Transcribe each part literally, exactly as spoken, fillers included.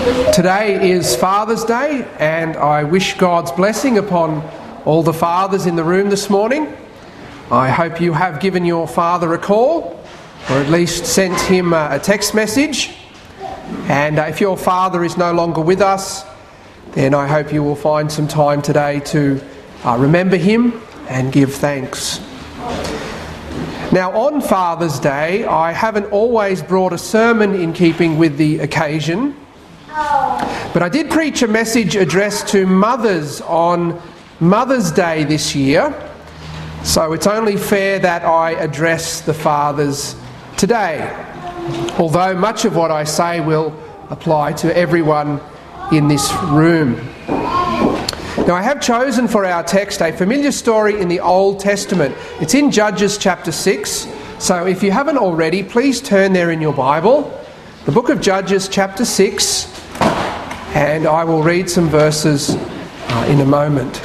Today is Father's Day, and I wish God's blessing upon all the fathers in the room this morning. I hope you have given your father a call, or at least sent him a text message. And if your father is no longer with us, then I hope you will find some time today to uh, remember him and give thanks. Now, on Father's Day, I haven't always brought a sermon in keeping with the occasion, but I did preach a message addressed to mothers on Mother's Day this year, so it's only fair that I address the fathers today, although much of what I say will apply to everyone in this room. Now, I have chosen for our text a familiar story in the Old Testament. It's in Judges chapter six, so if you haven't already, please turn there in your Bible. The book of Judges chapter six, and I will read some verses uh, in a moment.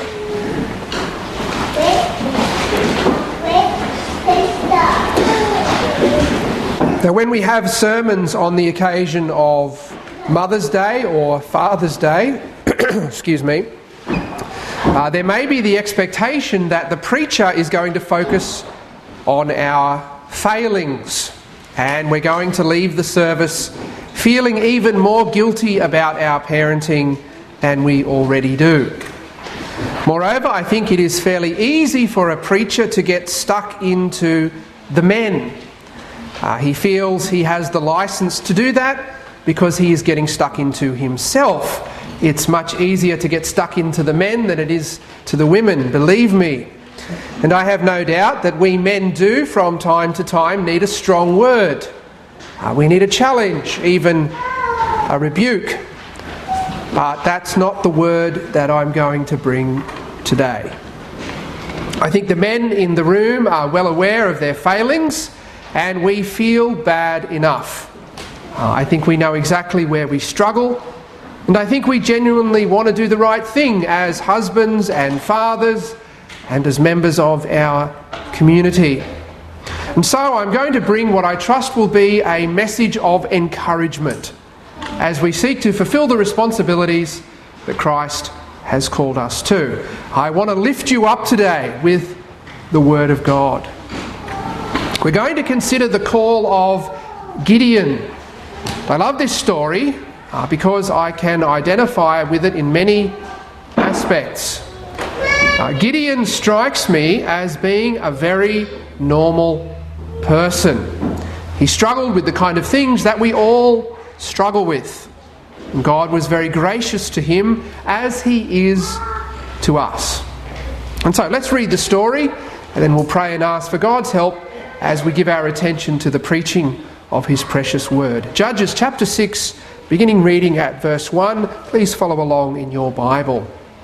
Now, when we have sermons on the occasion of Mother's Day or Father's Day, excuse me, uh, there may be the expectation that the preacher is going to focus on our failings, and we're going to leave the service feeling even more guilty about our parenting than we already do. Moreover, I think it is fairly easy for a preacher to get stuck into the men. Uh, he feels he has the license to do that because he is getting stuck into himself. It's much easier to get stuck into the men than it is to the women, believe me. And I have no doubt that we men do, from time to time, need a strong word. Uh, we need a challenge, even a rebuke. But that's not the word that I'm going to bring today. I think the men in the room are well aware of their failings, and we feel bad enough. Uh, I think we know exactly where we struggle, and I think we genuinely want to do the right thing as husbands and fathers and as members of our community. And so I'm going to bring what I trust will be a message of encouragement as we seek to fulfill the responsibilities that Christ has called us to. I want to lift you up today with the Word of God. We're going to consider the call of Gideon. I love this story uh, because I can identify with it in many aspects. Uh, Gideon strikes me as being a very normal person. He struggled with the kind of things that we all struggle with. And God was very gracious to him, as he is to us. And so let's read the story, and then we'll pray and ask for God's help as we give our attention to the preaching of his precious word. Judges chapter six, beginning reading at verse one. Please follow along in your Bible.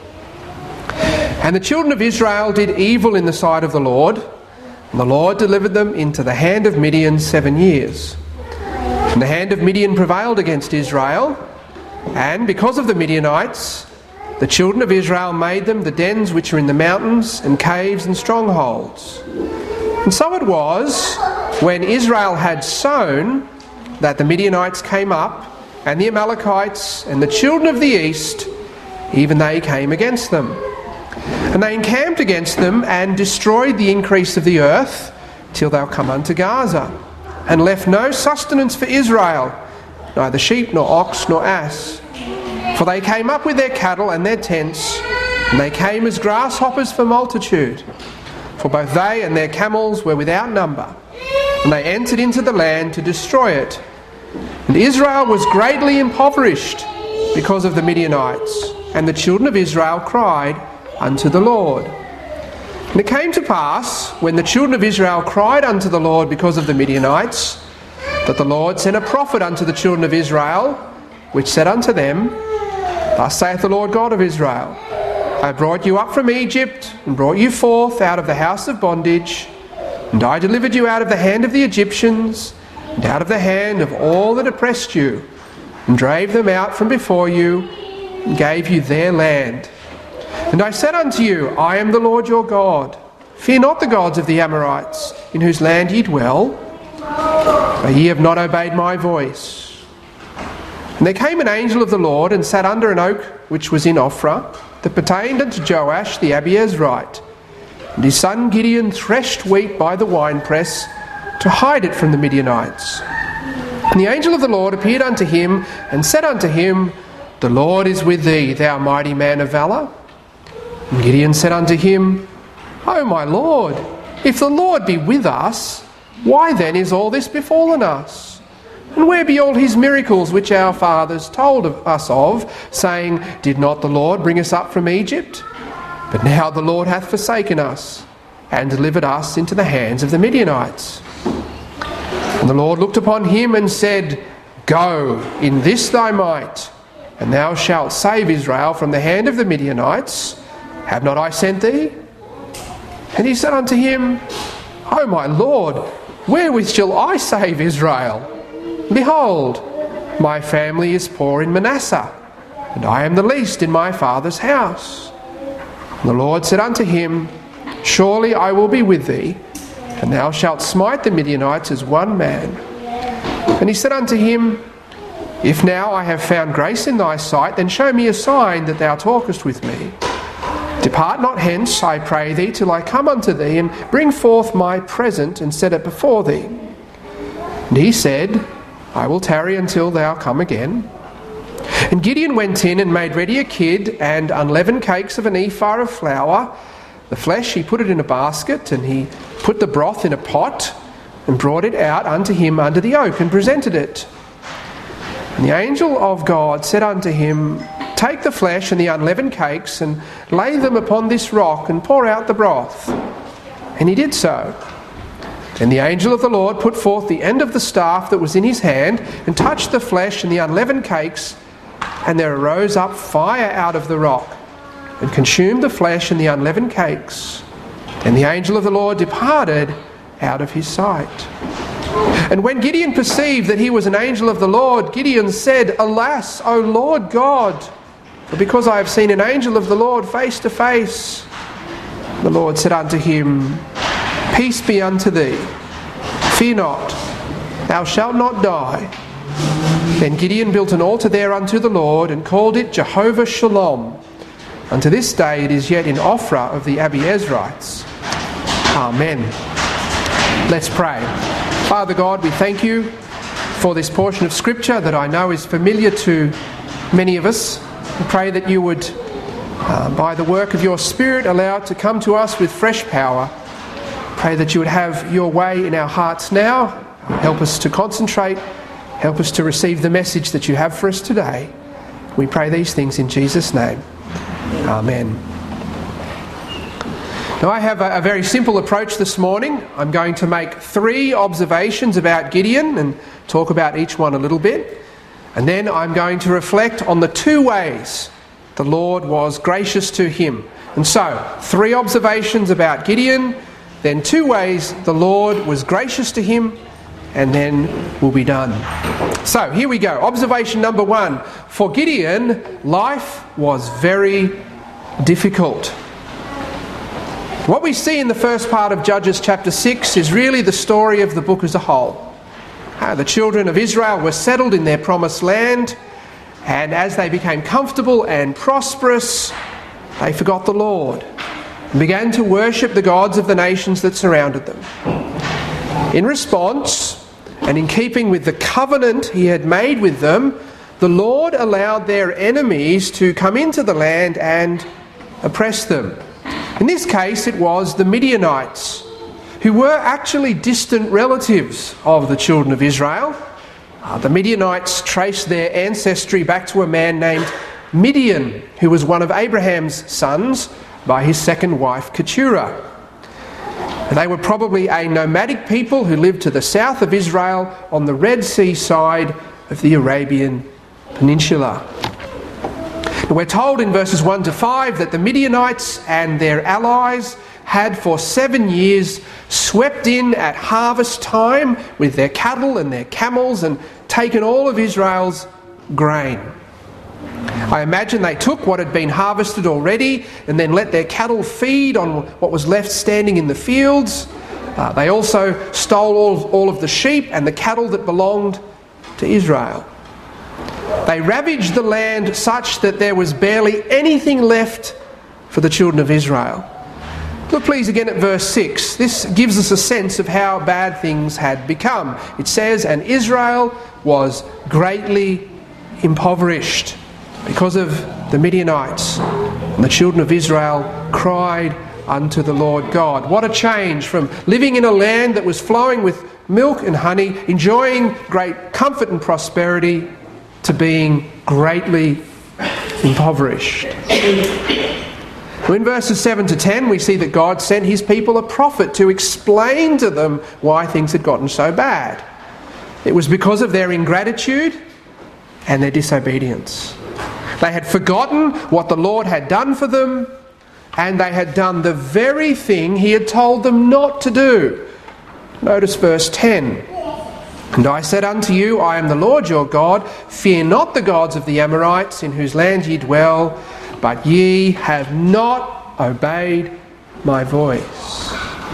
And the children of Israel did evil in the sight of the Lord, and the Lord delivered them into the hand of Midian seven years. And the hand of Midian prevailed against Israel, and because of the Midianites, the children of Israel made them the dens which are in the mountains, and caves and strongholds. And so it was, when Israel had sown, that the Midianites came up, and the Amalekites and the children of the east, even they came against them. And they encamped against them and destroyed the increase of the earth till thou come unto Gaza, and left no sustenance for Israel, neither sheep nor ox nor ass. For they came up with their cattle and their tents, and they came as grasshoppers for multitude. For both they and their camels were without number, and they entered into the land to destroy it. And Israel was greatly impoverished because of the Midianites, and the children of Israel cried unto the Lord. And it came to pass, when the children of Israel cried unto the Lord because of the Midianites, that the Lord sent a prophet unto the children of Israel, which said unto them, Thus saith the Lord God of Israel, I brought you up from Egypt, and brought you forth out of the house of bondage, and I delivered you out of the hand of the Egyptians, and out of the hand of all that oppressed you, and drave them out from before you, and gave you their land. And I said unto you, I am the Lord your God. Fear not the gods of the Amorites, in whose land ye dwell, but ye have not obeyed my voice. And there came an angel of the Lord and sat under an oak which was in Ophrah, that pertained unto Joash the Abiezrite. And his son Gideon threshed wheat by the winepress to hide it from the Midianites. And the angel of the Lord appeared unto him and said unto him, The Lord is with thee, thou mighty man of valour. And Gideon said unto him, O my Lord, if the Lord be with us, why then is all this befallen us? And where be all his miracles which our fathers told of us of, saying, Did not the Lord bring us up from Egypt? But now the Lord hath forsaken us, and delivered us into the hands of the Midianites. And the Lord looked upon him and said, Go in this thy might, and thou shalt save Israel from the hand of the Midianites. Have not I sent thee? And he said unto him, O my Lord, wherewith shall I save Israel? Behold, my family is poor in Manasseh, and I am the least in my father's house. And the Lord said unto him, Surely I will be with thee, and thou shalt smite the Midianites as one man. And he said unto him, If now I have found grace in thy sight, then show me a sign that thou talkest with me. Depart not hence, I pray thee, till I come unto thee, and bring forth my present, and set it before thee. And he said, I will tarry until thou come again. And Gideon went in and made ready a kid and unleavened cakes of an ephah of flour. The flesh he put it in a basket, and he put the broth in a pot, and brought it out unto him under the oak, and presented it. And the angel of God said unto him, Take the flesh and the unleavened cakes, and lay them upon this rock, and pour out the broth. And he did so. And the angel of the Lord put forth the end of the staff that was in his hand, and touched the flesh and the unleavened cakes, and there arose up fire out of the rock, and consumed the flesh and the unleavened cakes. And the angel of the Lord departed out of his sight. And when Gideon perceived that he was an angel of the Lord, Gideon said, Alas, O Lord God, for because I have seen an angel of the Lord face to face. The Lord said unto him, Peace be unto thee. Fear not, thou shalt not die. Then Gideon built an altar there unto the Lord, and called it Jehovah Shalom. Unto this day it is yet in Ophrah of the Abiezrites. Amen. Let's pray. Father God, we thank you for this portion of Scripture that I know is familiar to many of us. We pray that you would, uh, by the work of your Spirit, allow it to come to us with fresh power. Pray that you would have your way in our hearts now. Help us to concentrate. Help us to receive the message that you have for us today. We pray these things in Jesus' name. Amen. Now I have a, a very simple approach this morning. I'm going to make three observations about Gideon and talk about each one a little bit. And then I'm going to reflect on the two ways the Lord was gracious to him. And so, three observations about Gideon, then two ways the Lord was gracious to him, and then we'll be done. So, here we go. Observation number one. For Gideon, life was very difficult. What we see in the first part of Judges chapter six is really the story of the book as a whole. Uh, the children of Israel were settled in their promised land, and as they became comfortable and prosperous, they forgot the Lord and began to worship the gods of the nations that surrounded them. In response, and in keeping with the covenant he had made with them, the Lord allowed their enemies to come into the land and oppress them. In this case, it was the Midianites, who were actually distant relatives of the children of Israel. Uh, the Midianites traced their ancestry back to a man named Midian, who was one of Abraham's sons by his second wife, Keturah. They were probably a nomadic people who lived to the south of Israel on the Red Sea side of the Arabian Peninsula. We're told in verses one to five that the Midianites and their allies had for seven years swept in at harvest time with their cattle and their camels and taken all of Israel's grain. I imagine they took what had been harvested already and then let their cattle feed on what was left standing in the fields. Uh, they also stole all, all of the sheep and the cattle that belonged to Israel. They ravaged the land such that there was barely anything left for the children of Israel. Look please again at verse six. This gives us a sense of how bad things had become. It says, "And Israel was greatly impoverished because of the Midianites. And the children of Israel cried unto the Lord God." What a change from living in a land that was flowing with milk and honey, enjoying great comfort and prosperity, to being greatly impoverished. In verses seven to ten, we see that God sent his people a prophet to explain to them why things had gotten so bad. It was because of their ingratitude and their disobedience. They had forgotten what the Lord had done for them, and they had done the very thing he had told them not to do. Notice verse ten. "And I said unto you, I am the Lord your God. Fear not the gods of the Amorites, in whose land ye dwell, but ye have not obeyed my voice."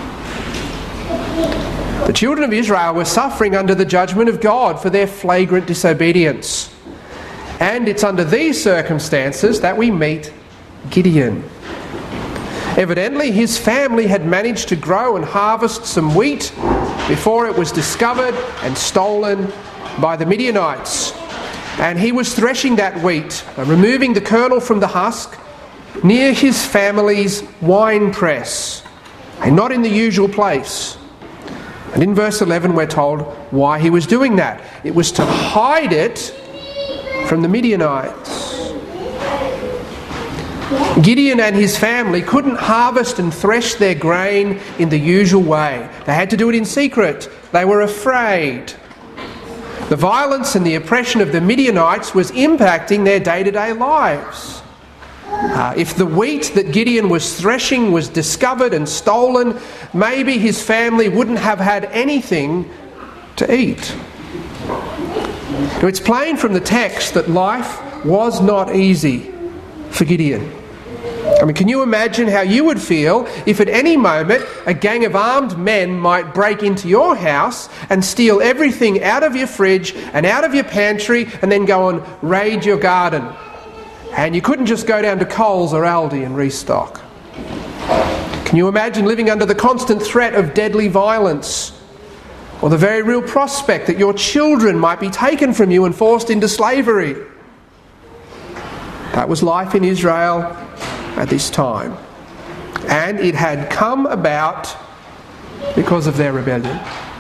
The children of Israel were suffering under the judgment of God for their flagrant disobedience. And it's under these circumstances that we meet Gideon. Evidently, his family had managed to grow and harvest some wheat before it was discovered and stolen by the Midianites. And he was threshing that wheat, removing the kernel from the husk, near his family's wine press, and not in the usual place. And in verse eleven we're told why he was doing that. It was to hide it from the Midianites. Gideon and his family couldn't harvest and thresh their grain in the usual way. They had to do it in secret. They were afraid. The violence and the oppression of the Midianites was impacting their day-to-day lives. Uh, if the wheat that Gideon was threshing was discovered and stolen, maybe his family wouldn't have had anything to eat. Now, it's plain from the text that life was not easy for Gideon. I mean, can you imagine how you would feel if at any moment a gang of armed men might break into your house and steal everything out of your fridge and out of your pantry and then go and raid your garden? And you couldn't just go down to Coles or Aldi and restock. Can you imagine living under the constant threat of deadly violence, or the very real prospect that your children might be taken from you and forced into slavery? That was life in Israel at this time. And it had come about because of their rebellion.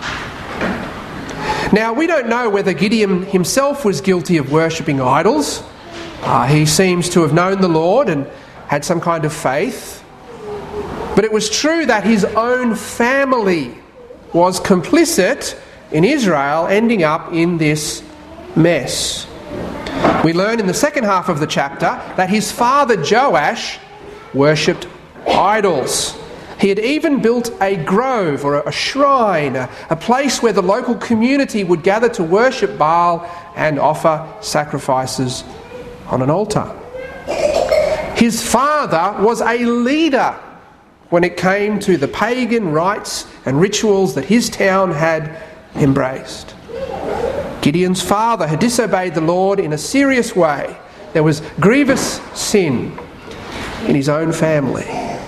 Now, we don't know whether Gideon himself was guilty of worshipping idols. Uh, he seems to have known the Lord and had some kind of faith. But it was true that his own family was complicit in Israel ending up in this mess. We learn in the second half of the chapter that his father Joash worshipped idols. He had even built a grove or a shrine, a place where the local community would gather to worship Baal and offer sacrifices on an altar. His father was a leader when it came to the pagan rites and rituals that his town had embraced. Gideon's father had disobeyed the Lord in a serious way. There was grievous sin in his own family.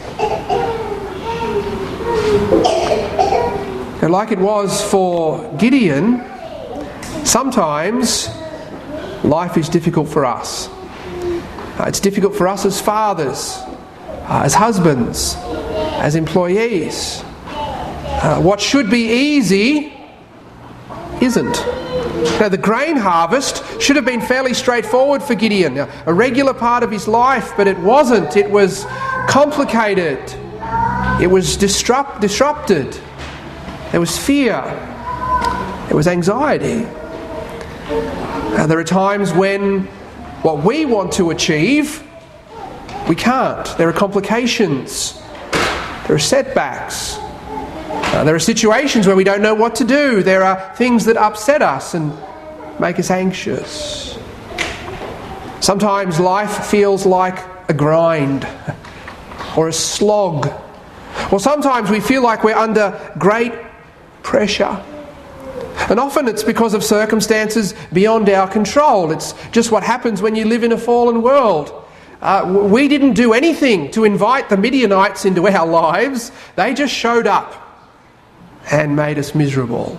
And like it was for Gideon, sometimes life is difficult for us. Uh, it's difficult for us as fathers, uh, as husbands, as employees. Uh, what should be easy isn't. Now, the grain harvest should have been fairly straightforward for Gideon, a regular part of his life, but it wasn't. It was complicated. It was disrupt, disrupted. There was fear. There was anxiety. Now, there are times when what we want to achieve, we can't. There are complications. There are setbacks. Uh, there are situations where we don't know what to do. There are things that upset us and make us anxious. Sometimes life feels like a grind or a slog. Or sometimes we feel like we're under great pressure. And often it's because of circumstances beyond our control. It's just what happens when you live in a fallen world. Uh, we didn't do anything to invite the Midianites into our lives. They just showed up and made us miserable.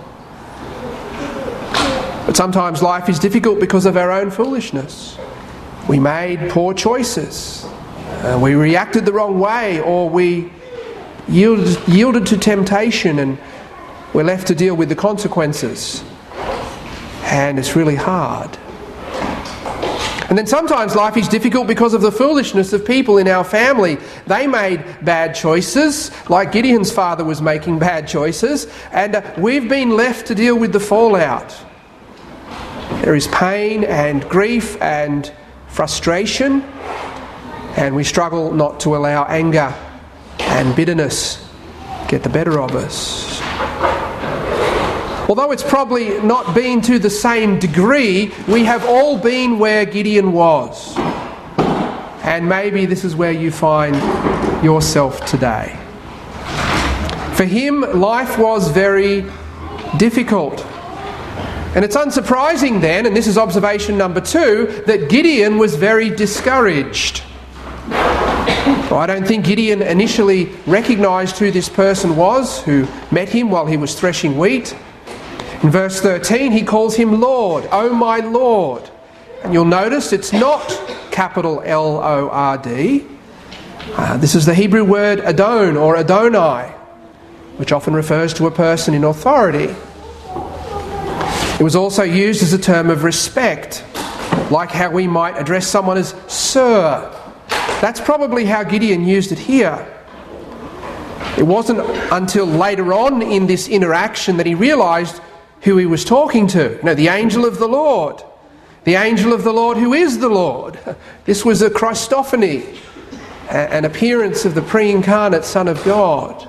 But sometimes life is difficult because of our own foolishness. We made poor choices. Uh, we reacted the wrong way, or we yielded, yielded to temptation and we're left to deal with the consequences. And it's really hard. And then sometimes life is difficult because of the foolishness of people in our family. They made bad choices, like Gideon's father was making bad choices, and uh, we've been left to deal with the fallout. There is pain and grief and frustration, and we struggle not to allow anger and bitterness get the better of us. Although it's probably not been to the same degree, we have all been where Gideon was. And maybe this is where you find yourself today. For him, life was very difficult. And it's unsurprising then, and this is observation number two, that Gideon was very discouraged. Well, I don't think Gideon initially recognised who this person was who met him while he was threshing wheat. In verse thirteen, he calls him Lord, "Oh my Lord." And you'll notice it's not capital L O R D. Uh, this is the Hebrew word Adon or Adonai, which often refers to a person in authority. It was also used as a term of respect, like how we might address someone as Sir. That's probably how Gideon used it here. It wasn't until later on in this interaction that he realised who he was talking to. You know, the angel of the Lord. The angel of the Lord who is the Lord. This was a Christophany, an appearance of the pre-incarnate Son of God.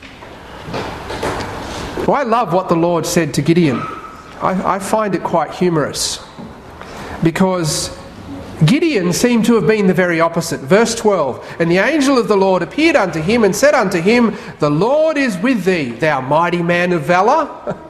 Well, I love what the Lord said to Gideon. I, I find it quite humorous, because Gideon seemed to have been the very opposite. Verse twelve, "And the angel of the Lord appeared unto him and said unto him, The Lord is with thee, thou mighty man of valour."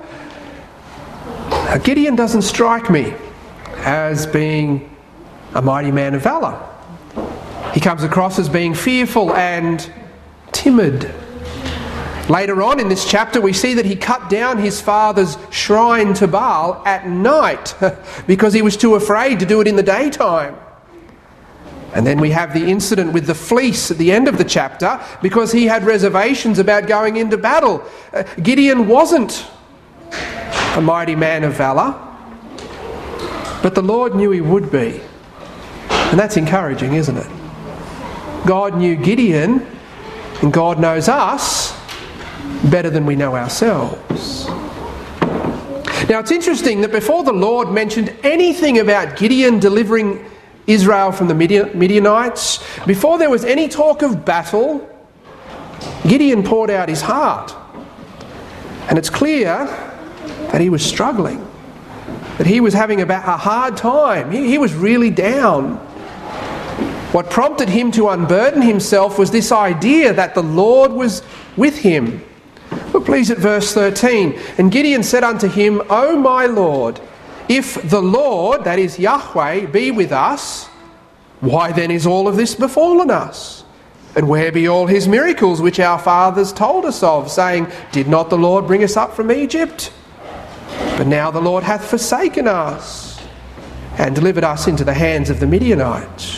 Now, Gideon doesn't strike me as being a mighty man of valour. He comes across as being fearful and timid. Later on in this chapter, we see that he cut down his father's shrine to Baal at night because he was too afraid to do it in the daytime. And then we have the incident with the fleece at the end of the chapter because he had reservations about going into battle. Uh, Gideon wasn't a mighty man of valour, but the Lord knew he would be. And that's encouraging, isn't it? God knew Gideon, and God knows us better than we know ourselves. Now, it's interesting that before the Lord mentioned anything about Gideon delivering Israel from the Midianites, before there was any talk of battle, Gideon poured out his heart. And it's clear that he was struggling, that he was having a hard time. He, he was really down. What prompted him to unburden himself was this idea that the Lord was with him. Look please at verse thirteen. "And Gideon said unto him, O my Lord, if the Lord," that is Yahweh, "be with us, why then is all of this befallen us? And where be all his miracles which our fathers told us of, saying, Did not the Lord bring us up from Egypt? But now the Lord hath forsaken us, and delivered us into the hands of the Midianites."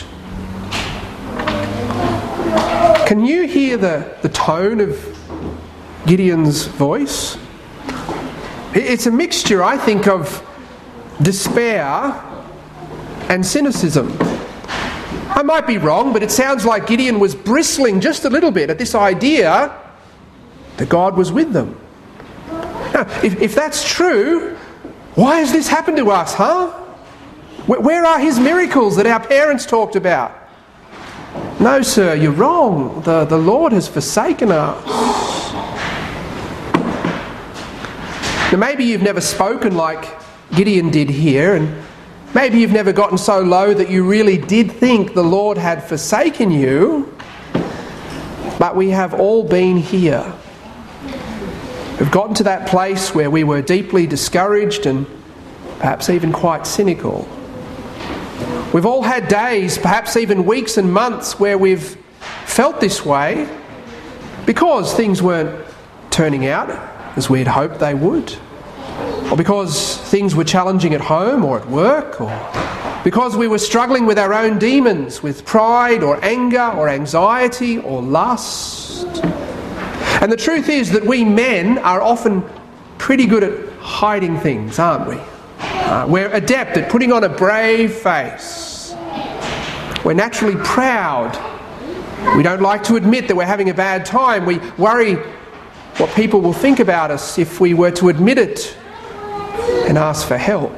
Can you hear the, the tone of Gideon's voice? It's a mixture, I think, of despair and cynicism. I might be wrong, but it sounds like Gideon was bristling just a little bit at this idea that God was with them. Now, if, if that's true, why has this happened to us, huh? Where, where are his miracles that our parents talked about? No, sir, you're wrong. The, the Lord has forsaken us. Now, maybe you've never spoken like Gideon did here, and maybe you've never gotten so low that you really did think the Lord had forsaken you, but we have all been here. We've gotten to that place where we were deeply discouraged and perhaps even quite cynical. We've all had days, perhaps even weeks and months, where we've felt this way because things weren't turning out as we had hoped they would, or because things were challenging at home or at work, or because we were struggling with our own demons, with pride or anger or anxiety or lust. And the truth is that we men are often pretty good at hiding things, aren't we? Uh, we're adept at putting on a brave face. We're naturally proud. We don't like to admit that we're having a bad time. We worry what people will think about us if we were to admit it and ask for help.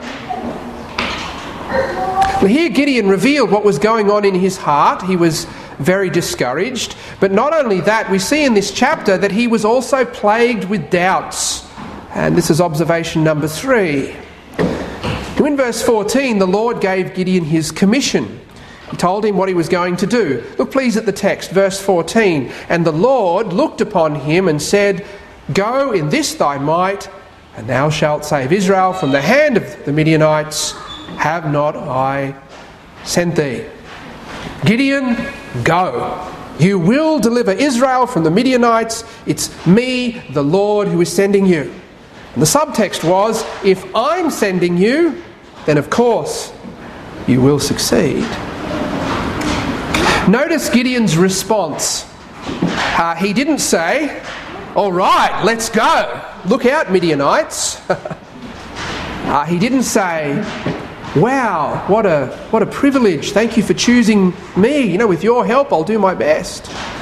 Well, here Gideon revealed what was going on in his heart. He was very discouraged. But not only that, we see in this chapter that he was also plagued with doubts. And this is observation number three. In verse fourteen, the Lord gave Gideon his commission. He told him what he was going to do. Look please at the text, verse fourteen. And the Lord looked upon him and said, Go in this thy might, and thou shalt save Israel from the hand of the Midianites. Have not I sent thee? Gideon, go. You will deliver Israel from the Midianites. It's me, the Lord, who is sending you. And the subtext was, if I'm sending you, then of course you will succeed. Notice Gideon's response. Uh, he didn't say, all right, let's go. Look out, Midianites. uh, he didn't say, wow, what a what a privilege. Thank you for choosing me. You know, with your help, I'll do my best.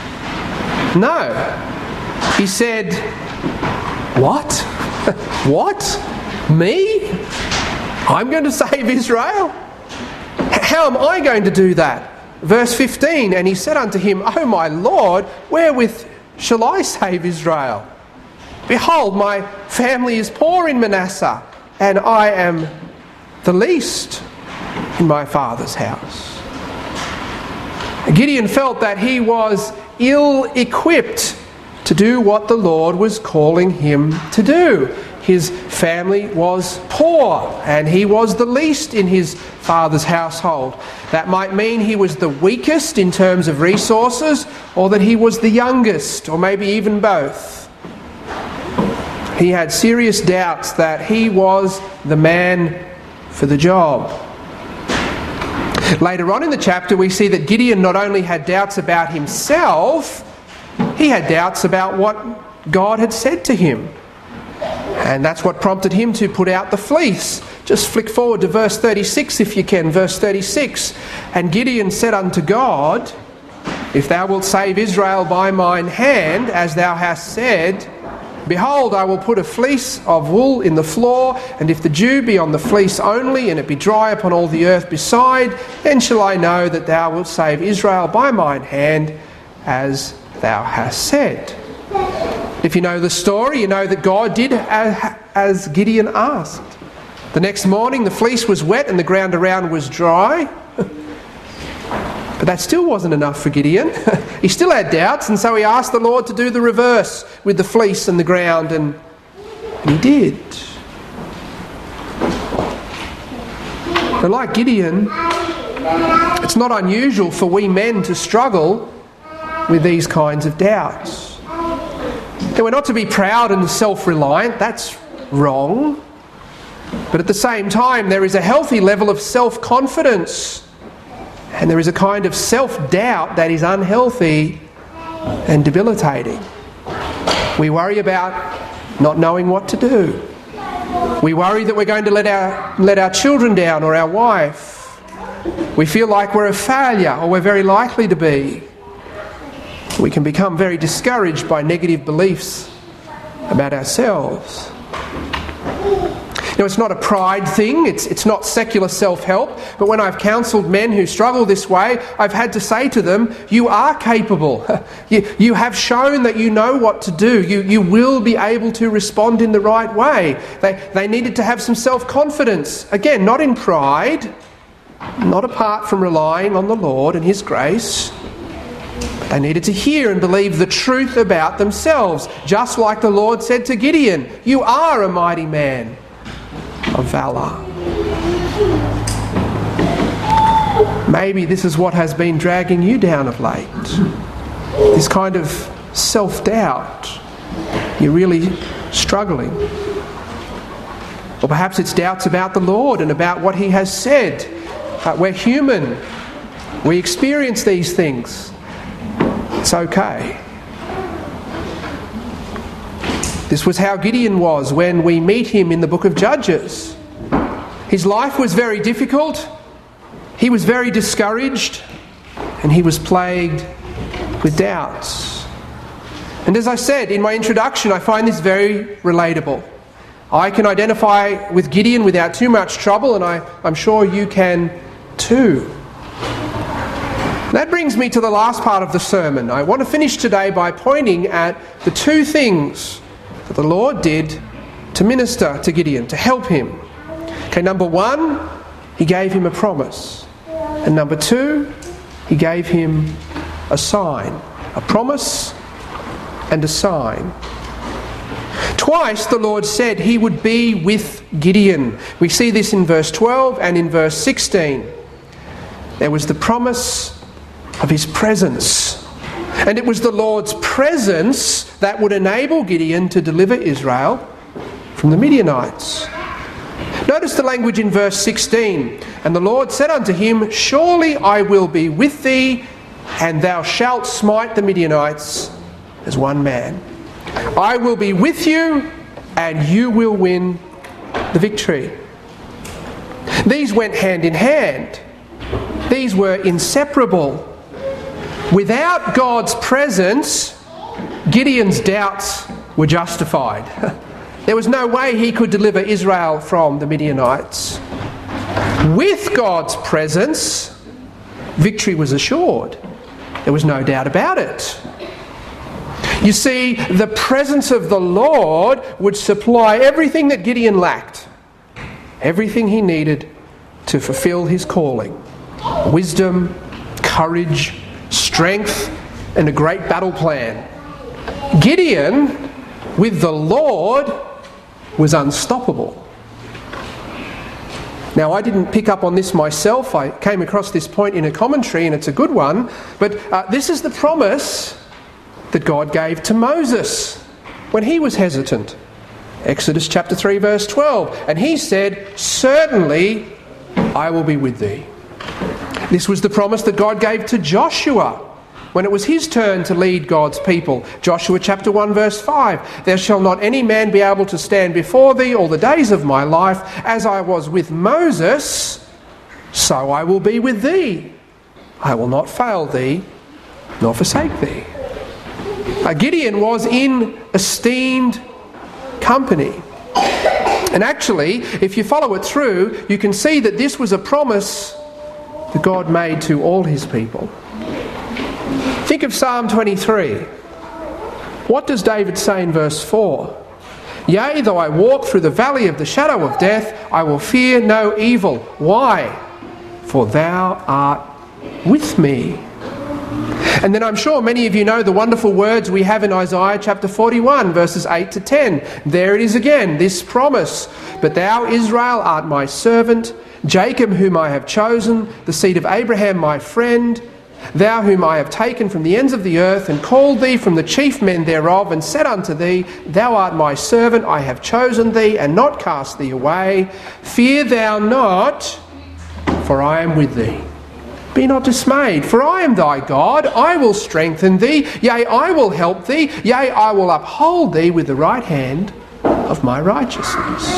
No. He said, what? What? Me? I'm going to save Israel? How am I going to do that? Verse fifteen, and he said unto him, O my Lord, wherewith shall I save Israel? Behold, my family is poor in Manasseh, and I am the least in my father's house. Gideon felt that he was ill-equipped to do what the Lord was calling him to do. His family was poor, and he was the least in his father's household. That might mean he was the weakest in terms of resources, or that he was the youngest, or maybe even both. He had serious doubts that he was the man for the job. Later on in the chapter, we see that Gideon not only had doubts about himself, he had doubts about what God had said to him. And that's what prompted him to put out the fleece. Just flick forward to verse thirty-six if you can. Verse thirty-six. And Gideon said unto God, If thou wilt save Israel by mine hand, as thou hast said, behold, I will put a fleece of wool in the floor, and if the dew be on the fleece only, and it be dry upon all the earth beside, then shall I know that thou wilt save Israel by mine hand, as thou hast said. If you know the story, you know that God did as Gideon asked. The next morning the fleece was wet and the ground around was dry. But that still wasn't enough for Gideon. He still had doubts, and so he asked the Lord to do the reverse with the fleece and the ground, and, and he did. But like Gideon, it's not unusual for we men to struggle with these kinds of doubts. And we're not to be proud and self-reliant, that's wrong. But at the same time, there is a healthy level of self-confidence, and there is a kind of self-doubt that is unhealthy and debilitating. We worry about not knowing what to do. We worry that we're going to let our, let our children down or our wife. We feel like we're a failure, or we're very likely to be. We can become very discouraged by negative beliefs about ourselves. Now, it's not a pride thing, it's, it's not secular self-help, but when I've counselled men who struggle this way, I've had to say to them, you are capable. you, you have shown that you know what to do. You, you will be able to respond in the right way. They, they needed to have some self-confidence. Again, not in pride, not apart from relying on the Lord and His grace, But they needed to hear and believe the truth about themselves, just like the Lord said to Gideon, "You are a mighty man of valour." Maybe this is what has been dragging you down of late. This kind of self-doubt. You're really struggling. Or perhaps it's doubts about the Lord and about what He has said. Uh, we're human. We experience these things. It's okay. This was how Gideon was when we meet him in the book of Judges. His life was very difficult. He was very discouraged. And he was plagued with doubts. And as I said in my introduction, I find this very relatable. I can identify with Gideon without too much trouble, and I, I'm sure you can too. That brings me to the last part of the sermon. I want to finish today by pointing at the two things that the Lord did to minister to Gideon, to help him. Okay, number one, He gave him a promise. And number two, He gave him a sign. A promise and a sign. Twice the Lord said He would be with Gideon. We see this in verse twelve and in verse sixteen. There was the promise of His presence. And it was the Lord's presence that would enable Gideon to deliver Israel from the Midianites. Notice the language in verse sixteen. And the Lord said unto him, "Surely I will be with thee, and thou shalt smite the Midianites as one man. I will be with you, and you will win the victory." These went hand in hand. These were inseparable. Without God's presence, Gideon's doubts were justified. There was no way he could deliver Israel from the Midianites. With God's presence, victory was assured. There was no doubt about it. You see, the presence of the Lord would supply everything that Gideon lacked. Everything he needed to fulfill his calling. Wisdom, courage, strength, and a great battle plan. Gideon, with the Lord, was unstoppable. Now, I didn't pick up on this myself. I came across this point in a commentary, and it's a good one. But uh, this is the promise that God gave to Moses when he was hesitant. Exodus chapter three, verse twelve. And he said, "Certainly I will be with thee." This was the promise that God gave to Joshua when it was his turn to lead God's people. Joshua chapter one, verse five. "There shall not any man be able to stand before thee all the days of my life. As I was with Moses, so I will be with thee. I will not fail thee, nor forsake thee." Uh, Gideon was in esteemed company. And actually, if you follow it through, you can see that this was a promise that God made to all his people. Think of Psalm twenty-three. What does David say in verse four? "Yea, though I walk through the valley of the shadow of death, I will fear no evil." Why? "For thou art with me." And then I'm sure many of you know the wonderful words we have in Isaiah chapter forty-one, verses eight to ten. There it is again, this promise. "But thou, Israel, art my servant, Jacob whom I have chosen, the seed of Abraham my friend. Thou whom I have taken from the ends of the earth, and called thee from the chief men thereof, and said unto thee, Thou art my servant, I have chosen thee, and not cast thee away. Fear thou not, for I am with thee. Be not dismayed, for I am thy God. I will strengthen thee, yea, I will help thee, yea, I will uphold thee with the right hand of my righteousness."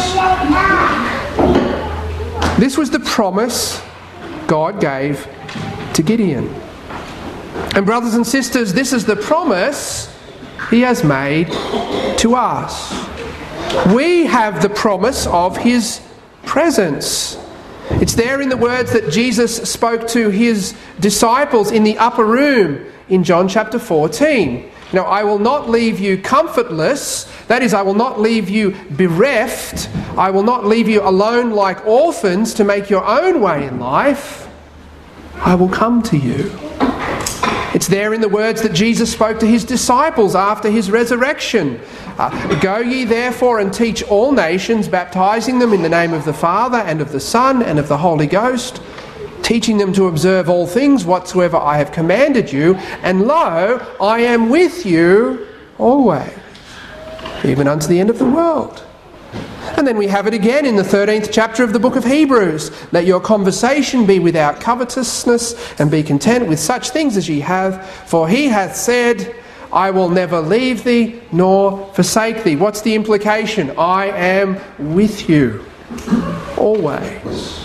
This was the promise God gave to Gideon. And brothers and sisters, this is the promise he has made to us. We have the promise of his presence. It's there in the words that Jesus spoke to his disciples in the upper room in John chapter fourteen. "Now, I will not leave you comfortless." That is, I will not leave you bereft. I will not leave you alone like orphans to make your own way in life. I will come to you. It's there in the words that Jesus spoke to his disciples after his resurrection. Uh, Go ye therefore and teach all nations, baptizing them in the name of the Father and of the Son and of the Holy Ghost, teaching them to observe all things whatsoever I have commanded you. And lo, I am with you always, even unto the end of the world. And then we have it again in the thirteenth chapter of the book of Hebrews. Let your conversation be without covetousness, and be content with such things as ye have. For he hath said, I will never leave thee nor forsake thee. What's the implication? I am with you always.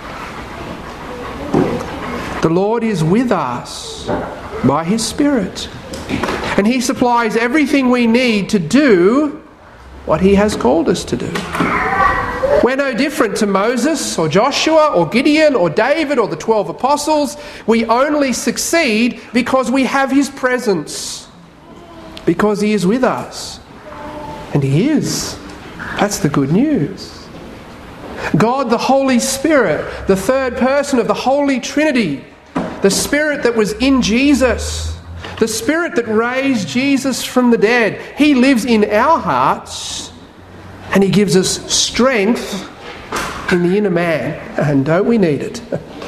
The Lord is with us by his Spirit. And he supplies everything we need to do what he has called us to do. We're no different to Moses or Joshua or Gideon or David or the twelve apostles. We only succeed because we have his presence, because he is with us. And he is. That's the good news. God the Holy Spirit, the third person of the Holy Trinity, the Spirit that was in Jesus, the Spirit that raised Jesus from the dead, he lives in our hearts, and he gives us strength in the inner man. And don't we need it?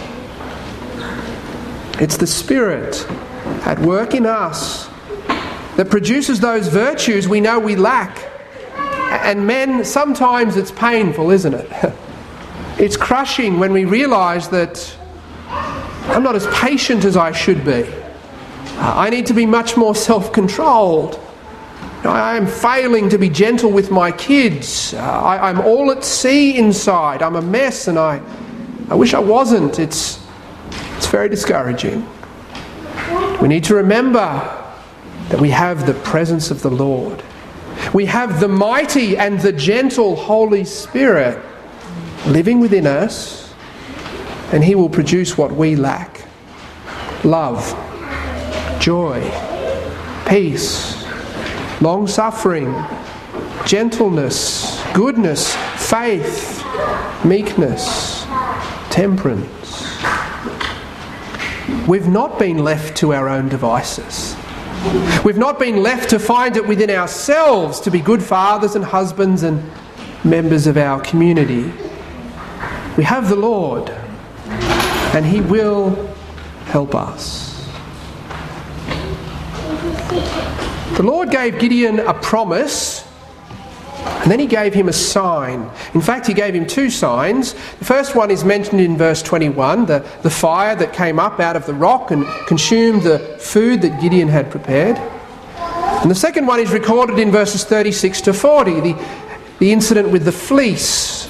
It's the Spirit at work in us that produces those virtues we know we lack. And men, sometimes it's painful, isn't it? It's crushing when we realise that I'm not as patient as I should be. I need to be much more self-controlled. I am failing to be gentle with my kids. Uh, I, I'm all at sea inside. I'm a mess, and I, I wish I wasn't. It's, it's very discouraging. We need to remember that we have the presence of the Lord. We have the mighty and the gentle Holy Spirit living within us, and he will produce what we lack. Love, joy, peace, long-suffering, gentleness, goodness, faith, meekness, temperance. We've not been left to our own devices. We've not been left to find it within ourselves to be good fathers and husbands and members of our community. We have the Lord, and he will help us. The Lord gave Gideon a promise, and then he gave him a sign. In fact, he gave him two signs. The first one is mentioned in verse twenty-one, the, the fire that came up out of the rock and consumed the food that Gideon had prepared. And the second one is recorded in verses thirty-six to forty, the, the incident with the fleece.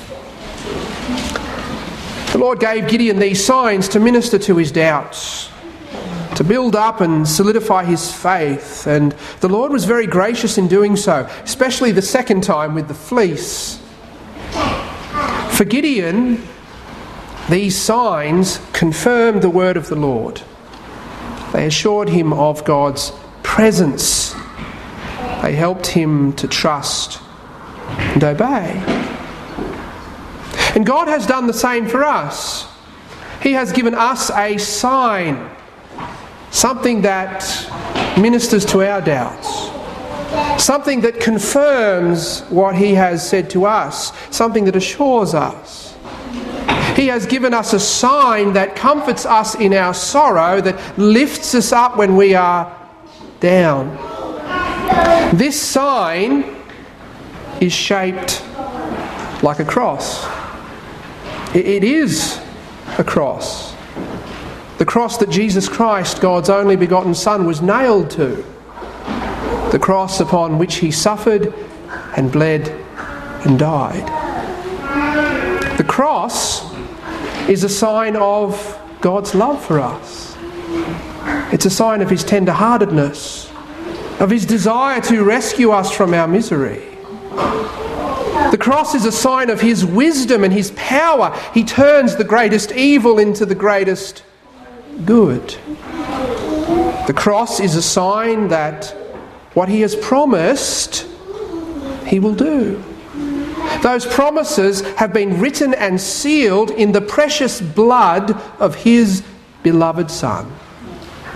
The Lord gave Gideon these signs to minister to his doubts, to build up and solidify his faith. And the Lord was very gracious in doing so, especially the second time with the fleece. For Gideon, these signs confirmed the word of the Lord. They assured him of God's presence. They helped him to trust and obey. And God has done the same for us. He has given us a sign, something that ministers to our doubts, something that confirms what he has said to us, something that assures us. He has given us a sign that comforts us in our sorrow, that lifts us up when we are down. This sign is shaped like a cross. It is a cross. The cross that Jesus Christ, God's only begotten Son, was nailed to. The cross upon which he suffered and bled and died. The cross is a sign of God's love for us. It's a sign of his tender-heartedness, of his desire to rescue us from our misery. The cross is a sign of his wisdom and his power. He turns the greatest evil into the greatest good. The cross is a sign that what he has promised, he will do. Those promises have been written and sealed in the precious blood of his beloved Son.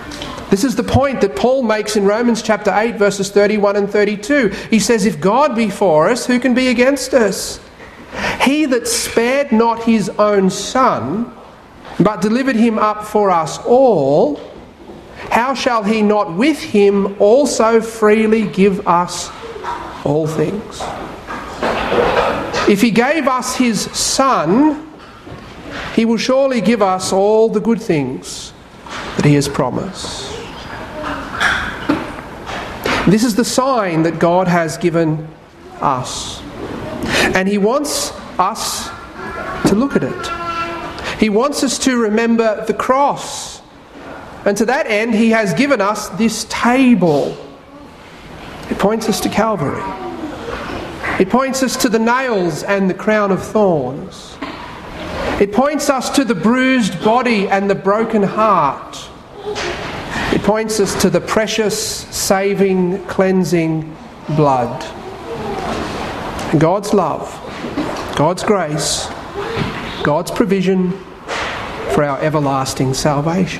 This is the point that Paul makes in Romans chapter eight, verses thirty-one and thirty-two. He says, if God be for us, who can be against us? He that spared not his own Son, but delivered him up for us all, how shall he not with him also freely give us all things? If he gave us his Son, he will surely give us all the good things that he has promised. This is the sign that God has given us. And he wants us to look at it. He wants us to remember the cross. And to that end, he has given us this table. It points us to Calvary. It points us to the nails and the crown of thorns. It points us to the bruised body and the broken heart. It points us to the precious, saving, cleansing blood. God's love, God's grace, God's provision for our everlasting salvation.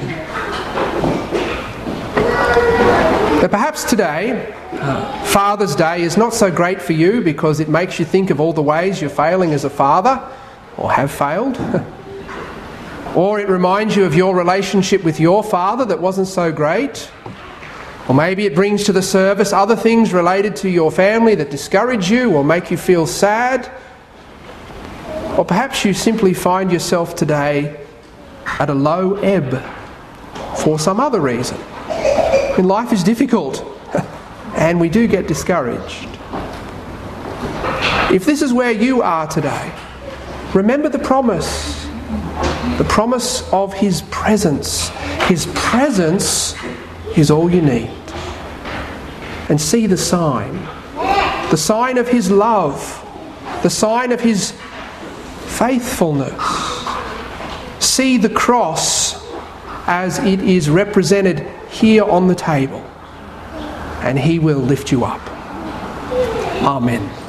But perhaps today, Father's Day is not so great for you because it makes you think of all the ways you're failing as a father, or have failed. Or it reminds you of your relationship with your father that wasn't so great. Or maybe it brings to the service other things related to your family that discourage you or make you feel sad. Or perhaps you simply find yourself today at a low ebb for some other reason. And life is difficult and we do get discouraged. If this is where you are today, remember the promise. The promise of his presence. His presence is all you need. And see the sign. The sign of his love. The sign of his faithfulness. See the cross as it is represented here on the table. And he will lift you up. Amen.